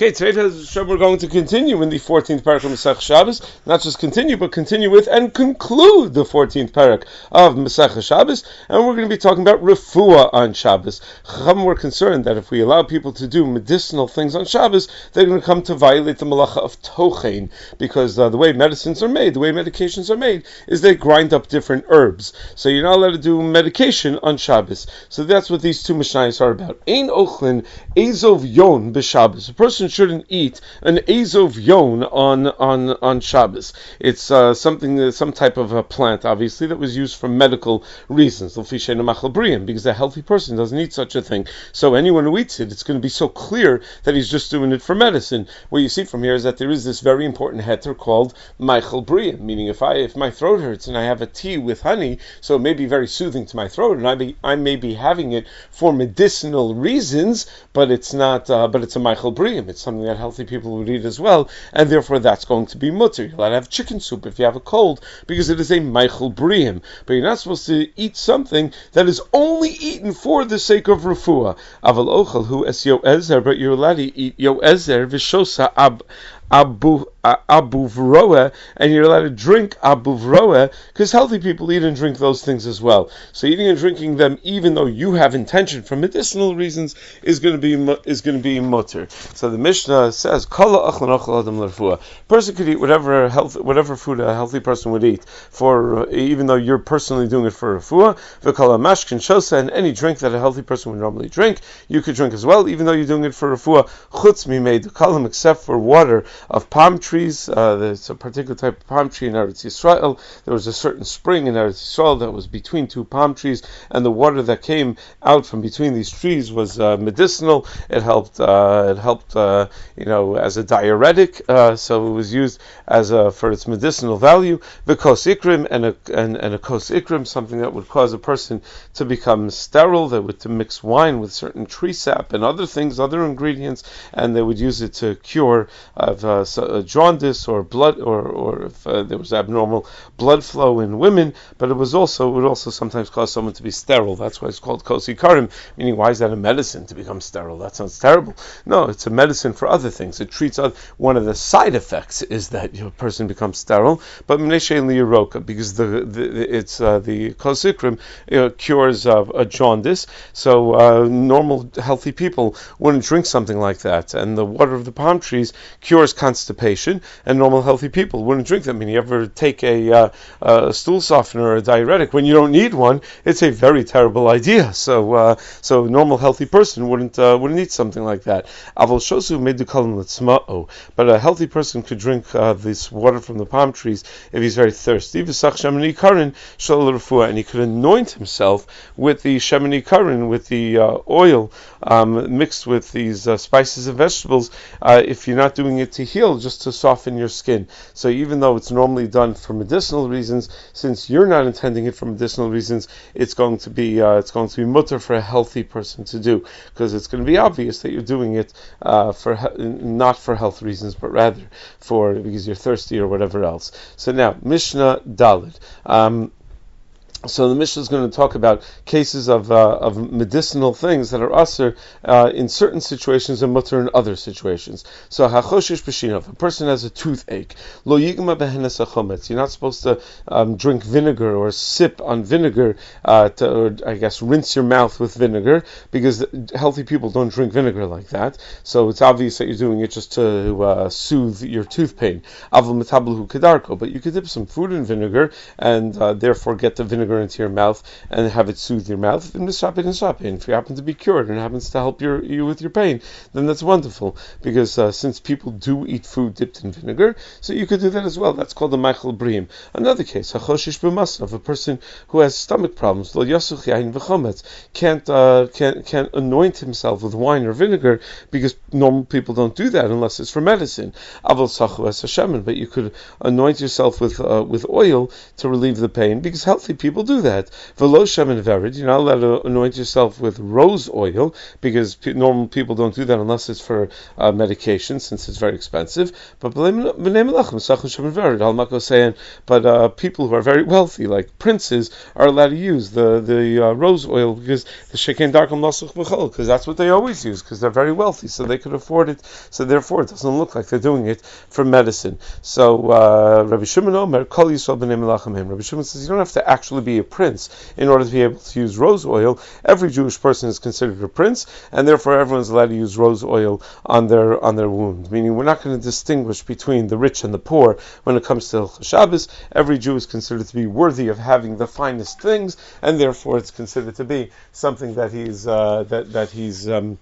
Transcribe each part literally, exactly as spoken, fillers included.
Okay, today we're going to continue in the fourteenth parak of Masech Shabbos. Not just continue, but continue with and conclude the fourteenth parak of Masech Shabbos. And we're going to be talking about refuah on Shabbos. Chacham were concerned that if we allow people to do medicinal things on Shabbos, they're going to come to violate the malacha of tochein, because uh, the way medicines are made, the way medications are made, is they grind up different herbs. So you're not allowed to do medication on Shabbos. So that's what these two Mishnayos are about. Ein ochlin ezov yon b'Shabbos. A person shouldn't eat an ezov yon on on on Shabbos. It's uh, something, some type of a plant, obviously, that was used for medical reasons. Because a healthy person doesn't eat such a thing. So anyone who eats it, it's going to be so clear that he's just doing it for medicine. What you see from here is that there is this very important heter called Michael Briam, meaning if I if my throat hurts and I have a tea with honey, so it may be very soothing to my throat, and I be I may be having it for medicinal reasons, but it's not. Uh, but it's a Michael Briam. It's something that healthy people would eat as well, and therefore that's going to be mutter. You're allowed to have chicken soup if you have a cold, because it is a Michael Briam. But you're not supposed to eat something that is only eaten for the sake of refuah. Aval ochel hu es yoezer, but you're allowed to eat yoezer v'shosa ab. Abu uh, abuvroa, and you're allowed to drink abuvroa, because healthy people eat and drink those things as well. So eating and drinking them, even though you have intention for medicinal reasons, is going to be is going to be mutter. So the Mishnah says, "Kala achlan achal adam l'refuah." Person could eat whatever health, whatever food a healthy person would eat, for uh, even though you're personally doing it for refuah. V'kala mashkin shosa, and any drink that a healthy person would normally drink, you could drink as well, even though you're doing it for refuah. Chutz mimei kalam, except for water of palm trees. Uh, there's a particular type of palm tree in Eretz Yisrael. There was a certain spring in Eretz Yisrael that was between two palm trees, and the water that came out from between these trees was uh, medicinal. It helped. Uh, it helped. Uh, you know, as a diuretic. Uh, so it was used as a, for its medicinal value. The kos ikrim, and a and, and a kos ikrim, something that would cause a person to become sterile. They would to mix wine with certain tree sap and other things, other ingredients, and they would use it to cure of uh, so, uh, jaundice or blood, or or if uh, there was abnormal blood flow in women. But it was also it would also sometimes cause someone to be sterile. That's why it's called kos ikarim. Meaning, why is that a medicine to become sterile? That sounds terrible. No, it's a medicine for other things. It treats other, one of the side effects is that your person becomes sterile. But mneshe liyaroka, because the, the it's uh, the kos ikrim uh, cures uh, a jaundice. So uh, normal healthy people wouldn't drink something like that. And the water of the palm trees cures constipation, and normal healthy people wouldn't drink them. I mean, you ever take a, uh, a stool softener or a diuretic when you don't need one? It's a very terrible idea. So, uh, so a normal healthy person wouldn't uh, wouldn't eat something like that. Aval shosu medukalim litzma'o, but a healthy person could drink uh, this water from the palm trees if he's very thirsty. V'sach shemini karin shel refuah, and he could anoint himself with the shemini karin, with the uh, oil um, mixed with these uh, spices and vegetables, uh, if you're not doing it to heal, just to soften your skin. So even though it's normally done for medicinal reasons, since you're not intending it for medicinal reasons, it's going to be uh, it's going to be mutter for a healthy person to do, because it's going to be obvious that you're doing it uh, for he- not for health reasons, but rather for because you're thirsty or whatever else. So now Mishnah Dalet. Um, So the Mishnah is going to talk about cases of uh, of medicinal things that are usher uh, in certain situations and mutter in other situations. So hachoshish b'shinav, a person has a toothache. Lo yigma behenes hachometz. You're not supposed to um, drink vinegar or sip on vinegar, uh, to, or I guess rinse your mouth with vinegar, because healthy people don't drink vinegar like that. So it's obvious that you're doing it just to uh, soothe your tooth pain. Avol metablahu kedarko, but you could dip some food in vinegar and uh, therefore get the vinegar into your mouth and have it soothe your mouth. And if you happen to be cured and it happens to help your, you with your pain, then that's wonderful, because uh, since people do eat food dipped in vinegar, so you could do that as well. That's called the Michael Briam. Another case, hachoshish b'masnav, a person who has stomach problems, lo yasuch yain v'chometz, can't uh, can't can't anoint himself with wine or vinegar, because normal people don't do that unless it's for medicine. Aval sachu es hashemen, but you could anoint yourself with uh, with oil to relieve the pain, because healthy people people do that. Velo shemen vered, you're not allowed to anoint yourself with rose oil, because p- normal people don't do that unless it's for uh, medication, since it's very expensive. But saying, but uh, people who are very wealthy, like princes, are allowed to use the the uh, rose oil, because the sheken darkam lasach b'chol, because that's what they always use, because they're very wealthy, so they could afford it. So therefore, it doesn't look like they're doing it for medicine. So uh, Rabbi Shimon Omer, Kol Yisrael b'nei melachim hem. Rabbi Shimon says you don't have to actually be a prince in order to be able to use rose oil. Every Jewish person is considered a prince, and therefore everyone's allowed to use rose oil on their on their wound. Meaning, we're not going to distinguish between the rich and the poor when it comes to Shabbos. Every Jew is considered to be worthy of having the finest things, and therefore it's considered to be something that he's uh, that that he's. Um,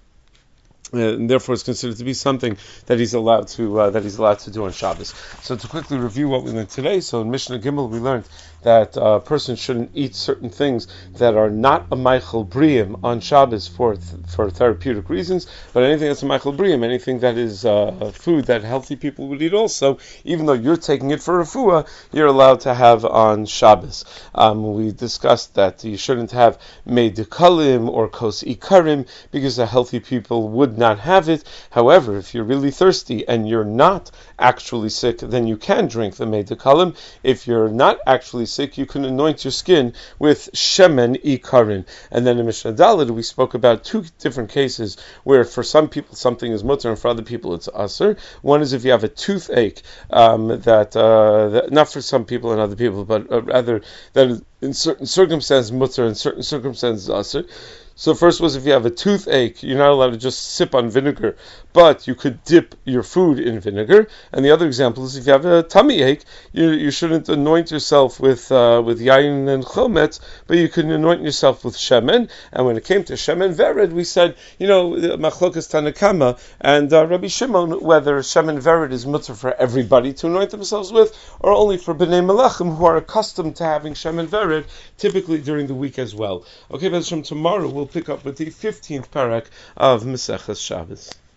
Uh, and therefore, it's considered to be something that he's allowed to uh, that he's allowed to do on Shabbos. So, to quickly review what we learned today, so in Mishnah Gimel we learned that a uh, person shouldn't eat certain things that are not a Meichel Briim on Shabbos for th- for therapeutic reasons, but anything that's a Meichel Briim, anything that is uh, food that healthy people would eat also, even though you're taking it for refuah, you're allowed to have on Shabbos. Um, we discussed that you shouldn't have meidikalim or kos ikarim, because the healthy people would not have it. However, if you're really thirsty and you're not actually sick, then you can drink the meidikalim. If you're not actually sick, you can anoint your skin with shemen ikarin. And then in Mishnah Daled, we spoke about two different cases where for some people something is mutter and for other people it's aser. One is if you have a toothache, um, that, uh, that not for some people and other people, but uh, rather that in certain circumstances mutter and certain circumstances aser. So first was if you have a toothache, you're not allowed to just sip on vinegar, but you could dip your food in vinegar. And the other example is if you have a tummy ache, you you shouldn't anoint yourself with uh, with yayin and chometz, but you can anoint yourself with shemen. And when it came to shemen vered, we said, you know, machlokas Tanakama and uh, Rabbi Shimon, whether shemen vered is mutter for everybody to anoint themselves with, or only for bnei melachim who are accustomed to having shemen vered, typically during the week as well. Okay, but from tomorrow we'll pick up with the fifteenth parak of Maseches Shabbos.